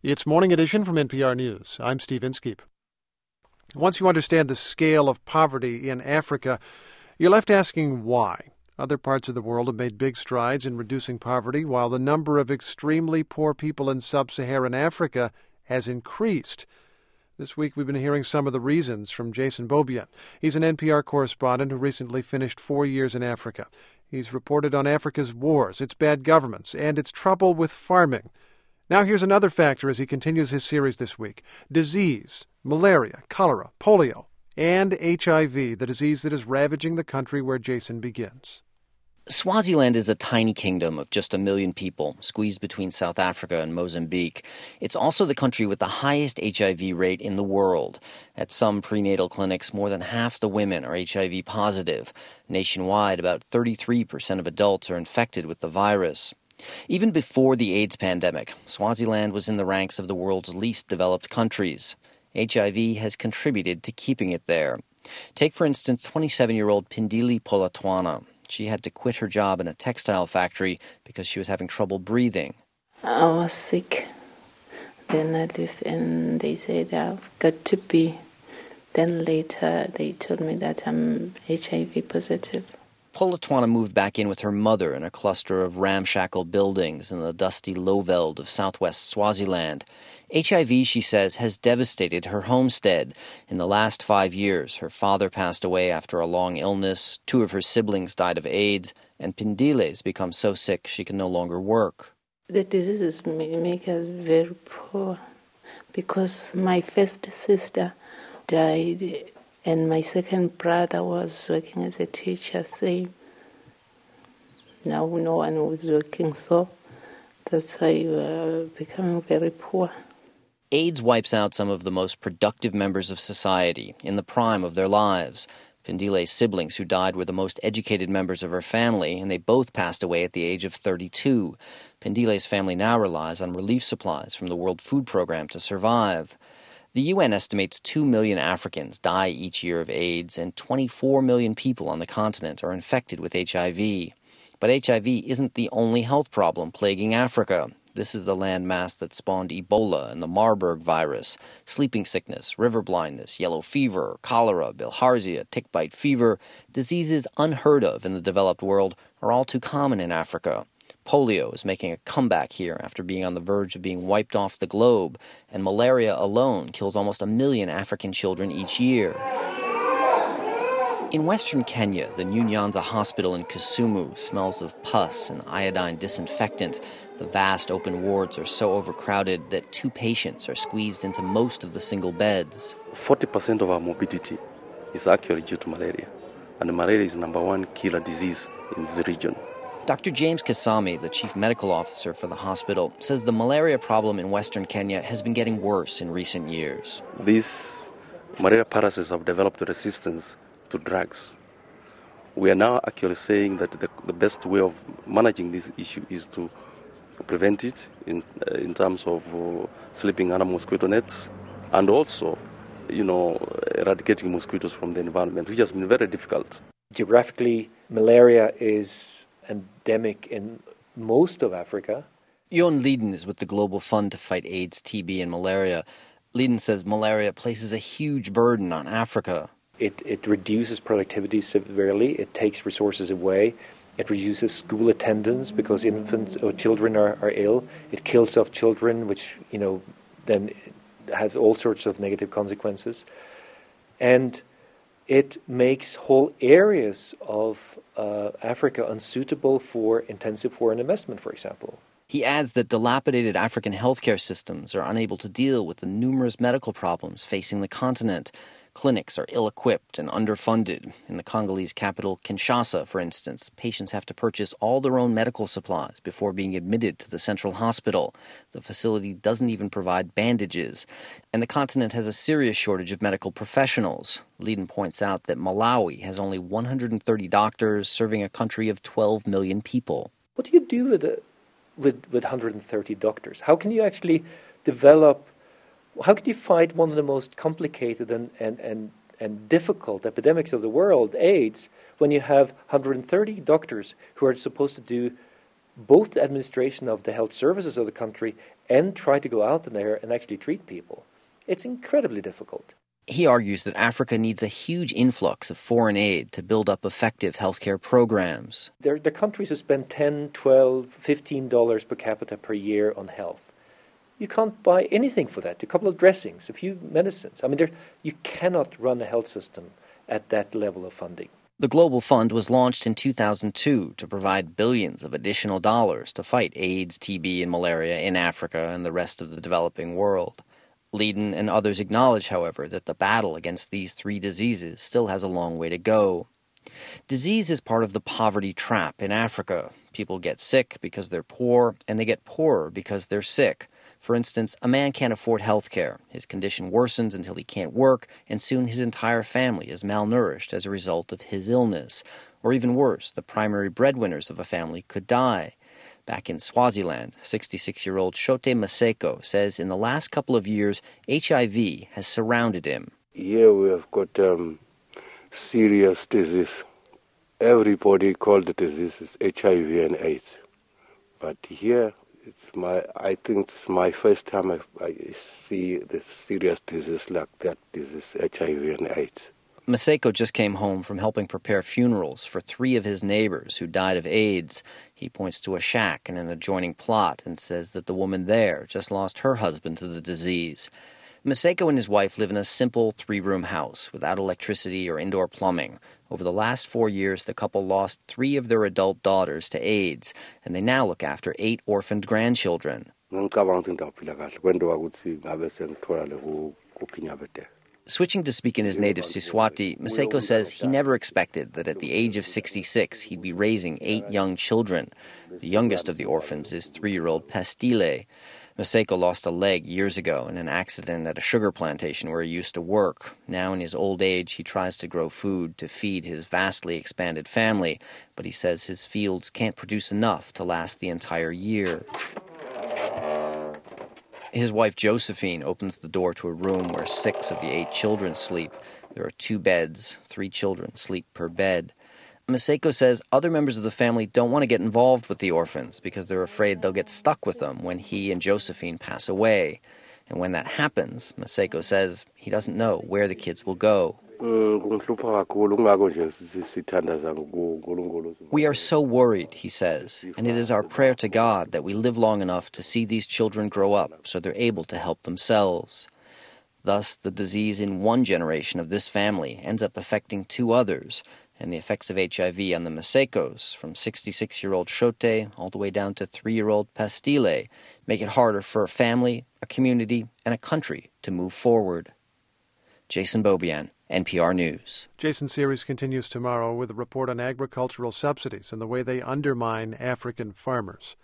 It's Morning Edition from NPR News. I'm Steve Inskeep. Once you understand the scale of poverty in Africa, you're left asking why. Other parts of the world have made big strides in reducing poverty, while the number of extremely poor people in sub-Saharan Africa has increased. This week we've been hearing some of the reasons from Jason Beaubien. He's an NPR correspondent who recently finished 4 years in Africa. He's reported on Africa's wars, its bad governments, and its trouble with farming. Now here's another factor as he continues his series this week. Disease, malaria, cholera, polio, and HIV, the disease that is ravaging the country where Jason begins. Swaziland is a tiny kingdom of just 1 million people, squeezed between South Africa and Mozambique. It's also the country with the highest HIV rate in the world. At some prenatal clinics, more than half the women are HIV positive. Nationwide, about 33% of adults are infected with the virus. Even before the AIDS pandemic, Swaziland was in the ranks of the world's least developed countries. HIV has contributed to keeping it there. Take, for instance, 27-year-old Pindile Polatwana. She had to quit her job in a textile factory because she was having trouble breathing. I was sick. Then I lived and they said I've got to be. Then later they told me that I'm HIV positive. Polatwana moved back in with her mother in a cluster of ramshackle buildings in the dusty Lowveld of southwest Swaziland. HIV, she says, has devastated her homestead. In the last 5 years, her father passed away after a long illness, 2 of her siblings died of AIDS, and Pindile's become so sick she can no longer work. The diseases make us very poor because my first sister died. And my second brother was working as a teacher, same. Now no one was working, so that's why we're becoming very poor. AIDS wipes out some of the most productive members of society in the prime of their lives. Pindile's siblings who died were the most educated members of her family, and they both passed away at the age of 32. Pindile's family now relies on relief supplies from the World Food Program to survive. The UN estimates 2 million Africans die each year of AIDS, and 24 million people on the continent are infected with HIV. But HIV isn't the only health problem plaguing Africa. This is the landmass that spawned Ebola and the Marburg virus, sleeping sickness, river blindness, yellow fever, cholera, bilharzia, tick bite fever. Diseases unheard of in the developed world are all too common in Africa. Polio is making a comeback here after being on the verge of being wiped off the globe, and malaria alone kills almost 1 million African children each year. In western Kenya, the New Nyanza hospital in Kisumu smells of pus and iodine disinfectant. The vast open wards are so overcrowded that 2 patients are squeezed into most of the single beds. 40% of our morbidity is actually due to malaria, and malaria is the number 1 killer disease in this region. Dr. James Kasami, the chief medical officer for the hospital, says the malaria problem in western Kenya has been getting worse in recent years. These malaria parasites have developed resistance to drugs. We are now actually saying that the best way of managing this issue is to prevent it in terms of sleeping under mosquito nets and also, eradicating mosquitoes from the environment, which has been very difficult. Geographically, malaria is endemic in most of Africa. Jon Leiden is with the Global Fund to Fight AIDS, TB, and Malaria. Leiden says malaria places a huge burden on Africa. It reduces productivity severely. It takes resources away. It reduces school attendance because infants or children are ill. It kills off children, which then has all sorts of negative consequences. And it makes whole areas of Africa unsuitable for intensive foreign investment, for example. He adds that dilapidated African healthcare systems are unable to deal with the numerous medical problems facing the continent. Clinics are ill-equipped and underfunded. In the Congolese capital, Kinshasa, for instance, patients have to purchase all their own medical supplies before being admitted to the central hospital. The facility doesn't even provide bandages. And the continent has a serious shortage of medical professionals. Leiden points out that Malawi has only 130 doctors serving a country of 12 million people. What do you do with 130 doctors? How can you actually develop... How can you fight one of the most complicated and difficult epidemics of the world, AIDS, when you have 130 doctors who are supposed to do both the administration of the health services of the country and try to go out there and actually treat people. It's incredibly difficult. He argues that Africa needs a huge influx of foreign aid to build up effective healthcare programs. There are countries who spend $10, $12, $15 per capita per year on health. You can't buy anything for that. A couple of dressings, a few medicines. I mean, you cannot run a health system at that level of funding. The Global Fund was launched in 2002 to provide billions of additional dollars to fight AIDS, TB, and malaria in Africa and the rest of the developing world. Leiden and others acknowledge, however, that the battle against these three diseases still has a long way to go. Disease is part of the poverty trap in Africa. People get sick because they're poor, and they get poorer because they're sick. For instance, a man can't afford health care. His condition worsens until he can't work, and soon his entire family is malnourished as a result of his illness. Or even worse, the primary breadwinners of a family could die. Back in Swaziland, 66-year-old Shote Maseko says in the last couple of years, HIV has surrounded him. Here we have got serious disease. Everybody called the disease is HIV and AIDS. But here, I think it's my first time I see the serious disease like that. This is HIV and AIDS. Maseko just came home from helping prepare funerals for 3 of his neighbors who died of AIDS. He points to a shack in an adjoining plot and says that the woman there just lost her husband to the disease. Maseko and his wife live in a simple 3-room house without electricity or indoor plumbing. Over the last 4 years, the couple lost 3 of their adult daughters to AIDS, and they now look after 8 orphaned grandchildren. Switching to speak in his native Siswati, Maseko says he never expected that at the age of 66 he'd be raising 8 young children. The youngest of the orphans is 3-year-old Pastile. Maseko lost a leg years ago in an accident at a sugar plantation where he used to work. Now in his old age, he tries to grow food to feed his vastly expanded family, but he says his fields can't produce enough to last the entire year. His wife Josephine opens the door to a room where 6 of the 8 children sleep. There are 2 beds. 3 children sleep per bed. Maseko says other members of the family don't want to get involved with the orphans because they're afraid they'll get stuck with them when he and Josephine pass away. And when that happens, Maseko says he doesn't know where the kids will go. We are so worried, he says, and it is our prayer to God that we live long enough to see these children grow up so they're able to help themselves. Thus, the disease in one generation of this family ends up affecting 2 others, and the effects of HIV on the Masekos, from 66-year-old Shote all the way down to 3-year-old Pastile, make it harder for a family, a community, and a country to move forward. Jason Beaubien, NPR News. Jason's series continues tomorrow with a report on agricultural subsidies and the way they undermine African farmers.